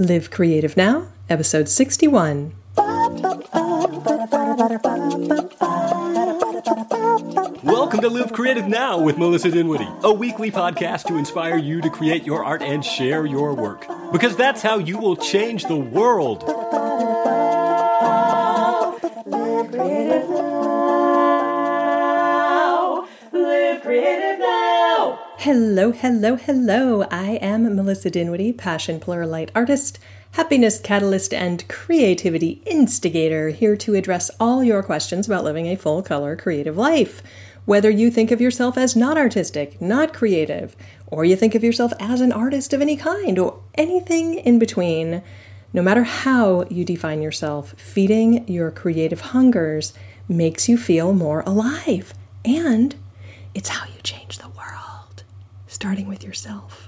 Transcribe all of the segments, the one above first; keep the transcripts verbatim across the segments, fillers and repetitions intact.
Live Creative Now, episode sixty-one. Welcome to Live Creative Now with Melissa Dinwiddie, a weekly podcast to inspire you to create your art and share your work. Because that's how you will change the world. Live Creative Now. Live Creative Now. Hello, hello, hello. I am Melissa Dinwiddie, passion pluralite artist, happiness catalyst, and creativity instigator, here to address all your questions about living a full color creative life. Whether you think of yourself as not artistic, not creative, or you think of yourself as an artist of any kind, or anything in between, no matter how you define yourself, feeding your creative hungers makes you feel more alive. And it's how you change the world, starting with yourself.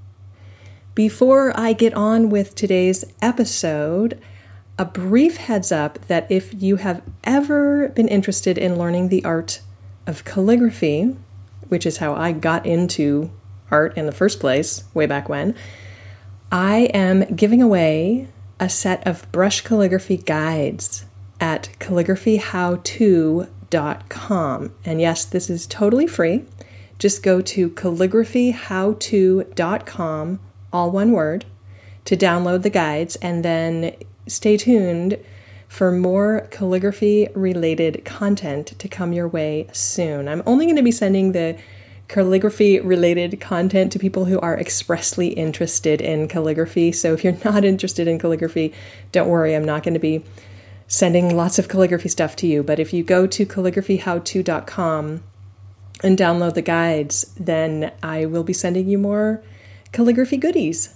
Before I get on with today's episode, a brief heads up that if you have ever been interested in learning the art of calligraphy, which is how I got into art in the first place, way back when, I am giving away a set of brush calligraphy guides at calligraphy how to dot com. And yes, this is totally free. Just go to calligraphy how to dot com, all one word, to download the guides, and then stay tuned for more calligraphy-related content to come your way soon. I'm only going to be sending the calligraphy-related content to people who are expressly interested in calligraphy. So if you're not interested in calligraphy, don't worry, I'm not going to be sending lots of calligraphy stuff to you. But if you go to calligraphy how to dot com and download the guides, then I will be sending you more calligraphy goodies.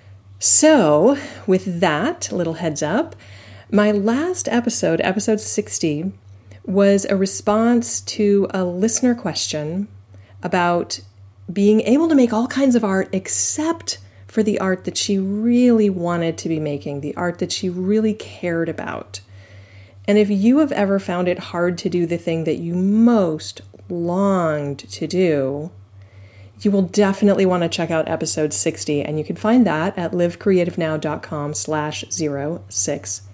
So with that little heads up, my last episode, episode sixty, was a response to a listener question about being able to make all kinds of art except for the art that she really wanted to be making, the art that she really cared about. And if you have ever found it hard to do the thing that you most longed to do, you will definitely want to check out episode sixty, and you can find that at livecreativenow.com slash 060.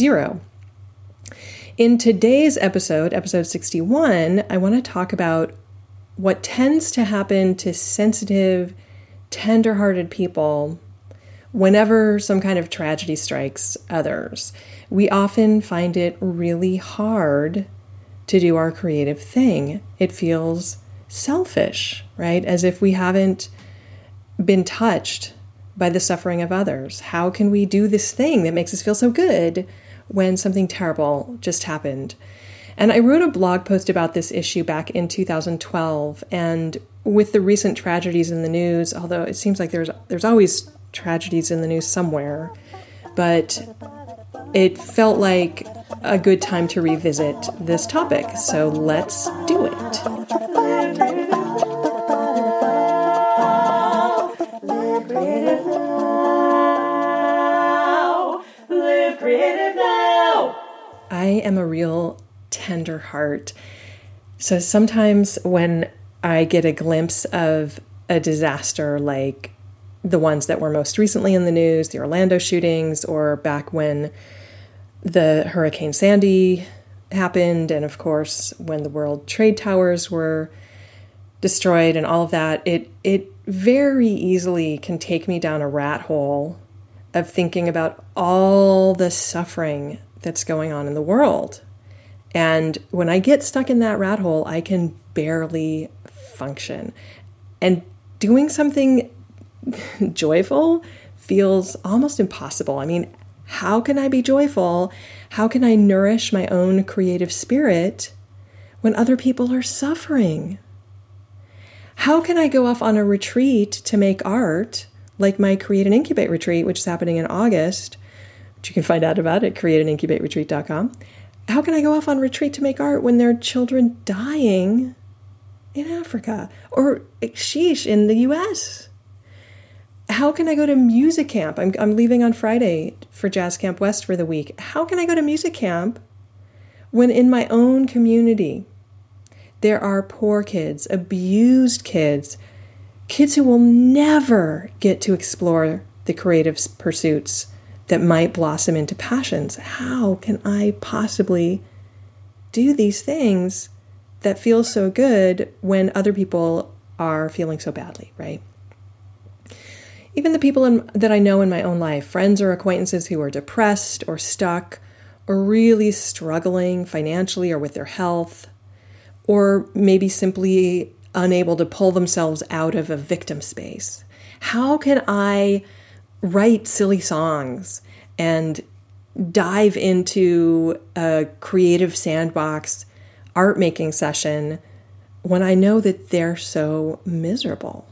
In today's episode, episode sixty-one, I want to talk about what tends to happen to sensitive, tender-hearted people whenever some kind of tragedy strikes others. We often find it really hard to do our creative thing. It feels selfish, right? As if we haven't been touched by the suffering of others. How can we do this thing that makes us feel so good when something terrible just happened? And I wrote a blog post about this issue back in two thousand twelve, and with the recent tragedies in the news, although it seems like there's there's always tragedies in the news somewhere, but it felt like a good time to revisit this topic. So let's do it. Live Creative Now. Live Creative Now. I am a real tender heart. So sometimes when I get a glimpse of a disaster like the ones that were most recently in the news, the Orlando shootings, or back when the Hurricane Sandy happened, and of course when the World Trade Towers were destroyed and all of that, it it very easily can take me down a rat hole of thinking about all the suffering that's going on in the world. And when I get stuck in that rat hole, I can barely function. And doing something joyful feels almost impossible. I mean, how can I be joyful? How can I nourish my own creative spirit when other people are suffering? How can I go off on a retreat to make art, like my Create and Incubate retreat, which is happening in August, which you can find out about at create and incubate retreat dot com. How can I go off on retreat to make art when there are children dying in Africa or sheesh in the U S? How can I go to music camp? I'm I'm leaving on Friday for Jazz Camp West for the week. How can I go to music camp when in my own community there are poor kids, abused kids, kids who will never get to explore the creative pursuits that might blossom into passions. How can I possibly do these things that feel so good when other people are feeling so badly, right? Even the people in, that I know in my own life, friends or acquaintances who are depressed or stuck or really struggling financially or with their health, or maybe simply unable to pull themselves out of a victim space. How can I write silly songs and dive into a creative sandbox art making session when I know that they're so miserable?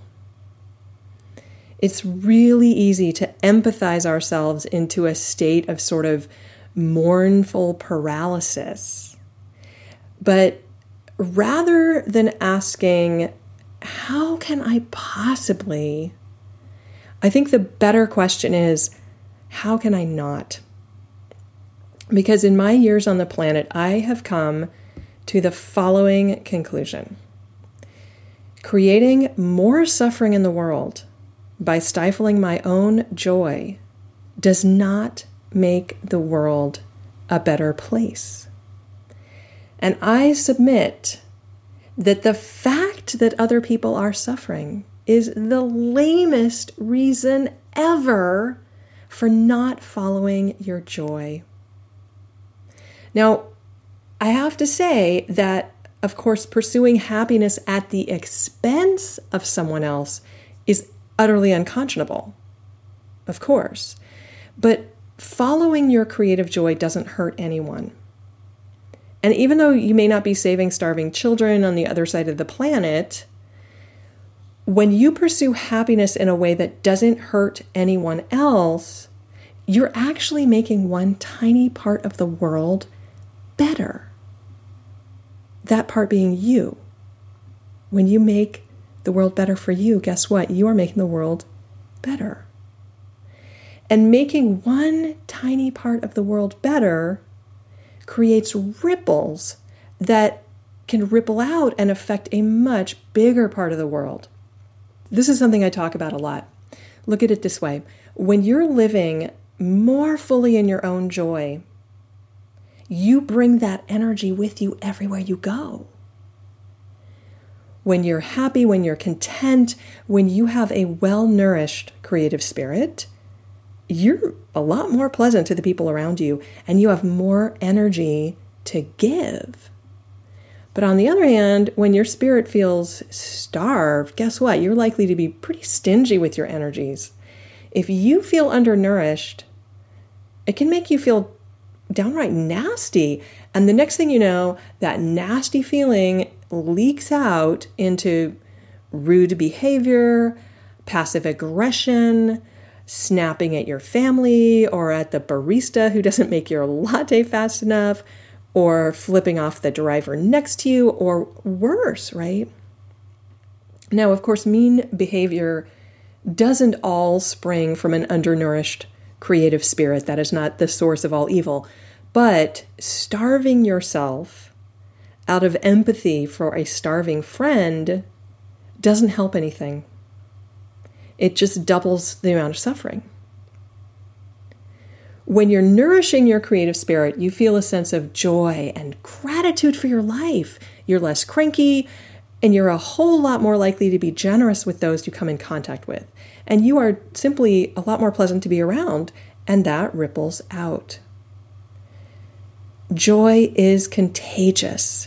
It's really easy to empathize ourselves into a state of sort of mournful paralysis. But rather than asking, how can I possibly, I think the better question is, how can I not? Because in my years on the planet, I have come to the following conclusion. Creating more suffering in the world by stifling my own joy does not make the world a better place. And I submit that the fact that other people are suffering is the lamest reason ever for not following your joy. Now, I have to say that, of course, pursuing happiness at the expense of someone else is utterly unconscionable, of course. But following your creative joy doesn't hurt anyone. And even though you may not be saving starving children on the other side of the planet, when you pursue happiness in a way that doesn't hurt anyone else, you're actually making one tiny part of the world better. That part being you. When you make the world better for you, guess what? You are making the world better. And making one tiny part of the world better creates ripples that can ripple out and affect a much bigger part of the world. This is something I talk about a lot. Look at it this way. When you're living more fully in your own joy, you bring that energy with you everywhere you go. When you're happy, when you're content, when you have a well-nourished creative spirit, you're a lot more pleasant to the people around you, and you have more energy to give. But on the other hand, when your spirit feels starved, guess what? You're likely to be pretty stingy with your energies. If you feel undernourished, it can make you feel downright nasty. And the next thing you know, that nasty feeling leaks out into rude behavior, passive aggression, snapping at your family or at the barista who doesn't make your latte fast enough, or flipping off the driver next to you, or worse, right? Now, of course, mean behavior doesn't all spring from an undernourished creative spirit. That is not the source of all evil. But starving yourself out of empathy for a starving friend doesn't help anything. It just doubles the amount of suffering. When you're nourishing your creative spirit, you feel a sense of joy and gratitude for your life. You're less cranky, and you're a whole lot more likely to be generous with those you come in contact with. And you are simply a lot more pleasant to be around, and that ripples out. Joy is contagious.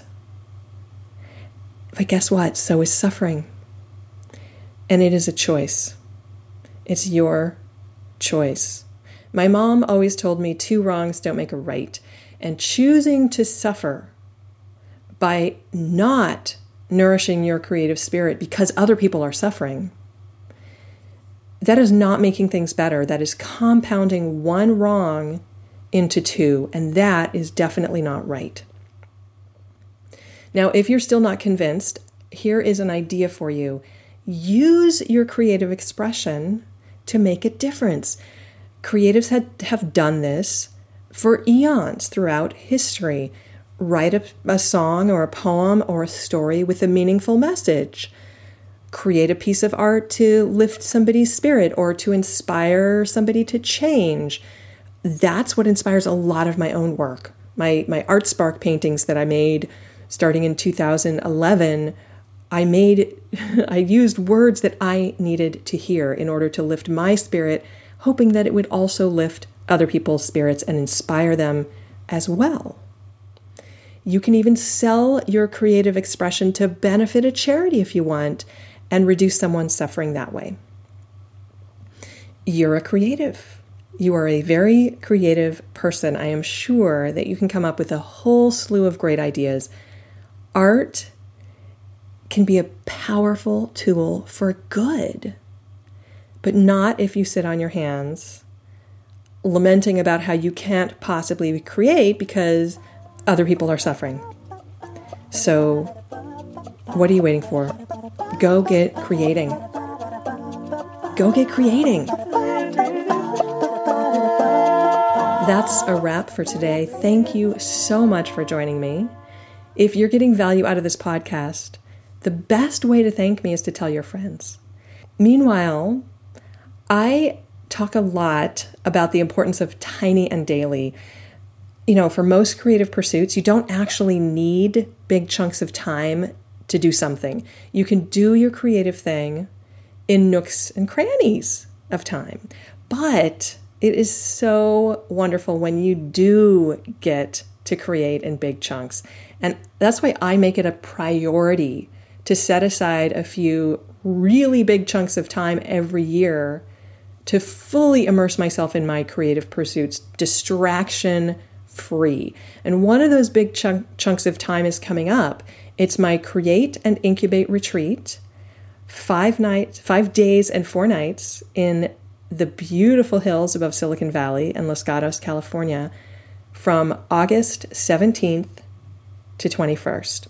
But guess what? So is suffering. And it is a choice. It's your choice. My mom always told me two wrongs don't make a right. And choosing to suffer by not nourishing your creative spirit because other people are suffering, that is not making things better. That is compounding one wrong into two, and that is definitely not right. Now, if you're still not convinced, here is an idea for you. Use your creative expression to make a difference. Creatives had, have done this for eons throughout history. Write a, a song or a poem or a story with a meaningful message. Create a piece of art to lift somebody's spirit or to inspire somebody to change. that's what inspires a lot of my own work. My, my Art Spark paintings that I made starting in two thousand eleven, I made, I used words that I needed to hear in order to lift my spirit, hoping that it would also lift other people's spirits and inspire them as well. You can even sell your creative expression to benefit a charity if you want and reduce someone's suffering that way. You're a creative. You are a very creative person. I am sure that you can come up with a whole slew of great ideas. Art can be a powerful tool for good, but not if you sit on your hands lamenting about how you can't possibly create because other people are suffering. So what are you waiting for? Go get creating. Go get creating. That's a wrap for today. Thank you so much for joining me. If you're getting value out of this podcast, the best way to thank me is to tell your friends. Meanwhile, I talk a lot about the importance of tiny and daily. You know, for most creative pursuits, you don't actually need big chunks of time to do something. You can do your creative thing in nooks and crannies of time. But it is so wonderful when you do get to create in big chunks. And that's why I make it a priority to set aside a few really big chunks of time every year to fully immerse myself in my creative pursuits, distraction free. And one of those big chunk, chunks of time is coming up. It's my Create and Incubate retreat, five nights, five days and four nights in the beautiful hills above Silicon Valley in Los Gatos, California, from August seventeenth to twenty-first.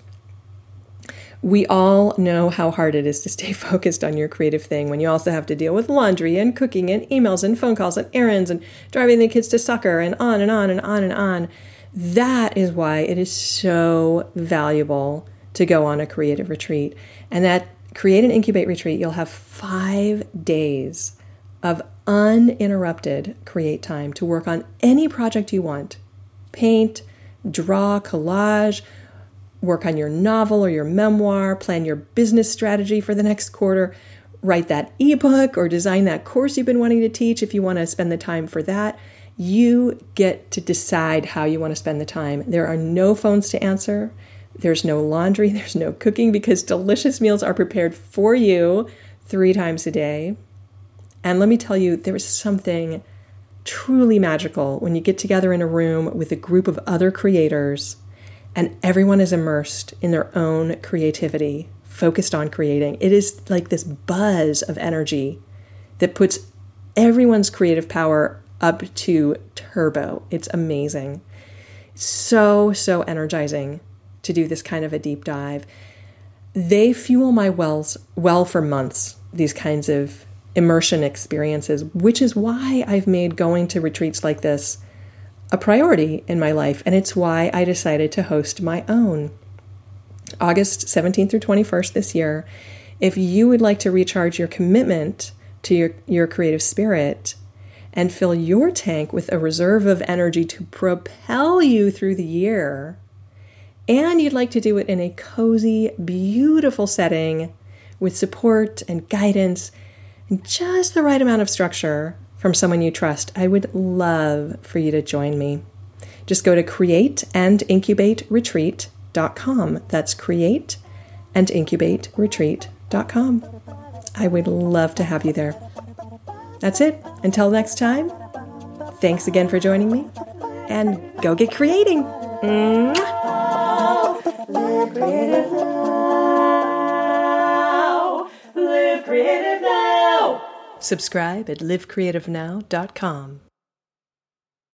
We all know how hard it is to stay focused on your creative thing when you also have to deal with laundry and cooking and emails and phone calls and errands and driving the kids to soccer and on and on and on and on. That is why it is so valuable to go on a creative retreat. And that Create and Incubate retreat, you'll have five days of uninterrupted create time to work on any project you want. Paint, draw, collage, work on your novel or your memoir, plan your business strategy for the next quarter, write that ebook or design that course you've been wanting to teach if you want to spend the time for that. You get to decide how you want to spend the time. There are no phones to answer. There's no laundry. There's no cooking because delicious meals are prepared for you three times a day. And let me tell you, there is something truly magical when you get together in a room with a group of other creators and everyone is immersed in their own creativity, focused on creating. It is like this buzz of energy that puts everyone's creative power up to turbo. It's amazing. So, so energizing to do this kind of a deep dive. They fuel my wells well for months, these kinds of immersion experiences, which is why I've made going to retreats like this a priority in my life, and it's why I decided to host my own. August seventeenth through twenty-first this year. If you would like to recharge your commitment to your, your creative spirit and fill your tank with a reserve of energy to propel you through the year, and you'd like to do it in a cozy, beautiful setting with support and guidance and just the right amount of structure from someone you trust, I would love for you to join me. Just go to create and incubate retreat dot com. That's create and incubate retreat dot com. I would love to have you there. That's it. Until next time, thanks again for joining me, and go get creating. Mwah! Live creative now. Live creative now. Subscribe at live creative now dot com.